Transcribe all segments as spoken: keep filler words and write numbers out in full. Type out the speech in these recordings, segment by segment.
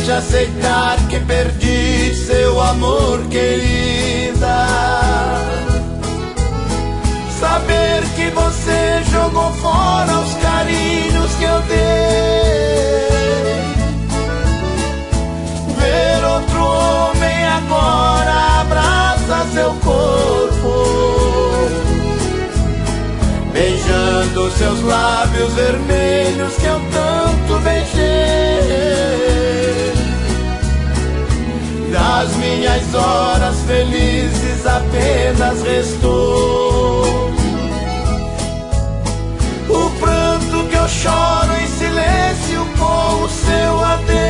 triste aceitar que perdi seu amor, querida. Saber que você jogou fora os carinhos que eu dei. Ver outro homem agora abraça seu corpo, beijando seus lábios vermelhos que eu tanto beijei. Das minhas horas felizes apenas restou o pranto que eu choro em silêncio com o seu adeus.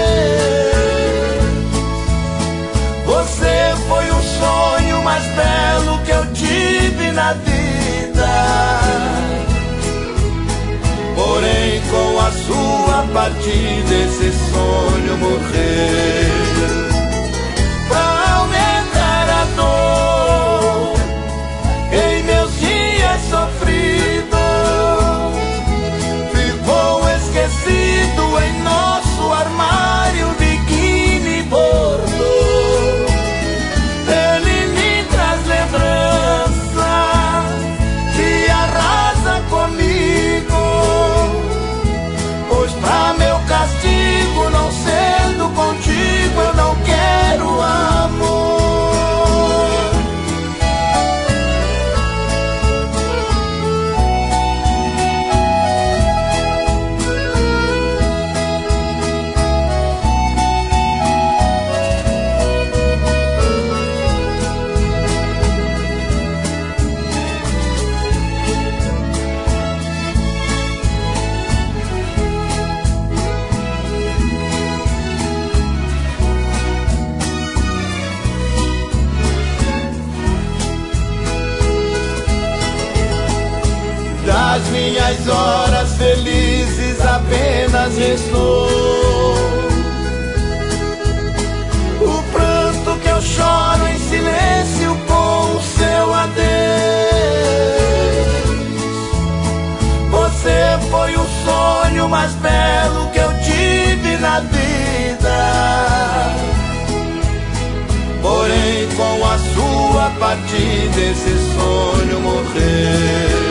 Você foi o sonho mais belo que eu tive na vida. Porém, com a sua partida, esse sonho morreu. Pra aumentar a dor em meus dias sofridos, ficou esquecido em nosso armário biquíni bordo. Ele me traz lembranças que arrasa comigo, pois pra meu castigo, não sendo contigo, eu não quero amor. Das minhas horas felizes apenas restou o pranto que eu choro em silêncio com o seu adeus. Você foi o sonho mais belo que eu tive na vida. Porém, com a sua partida, esse sonho morreu.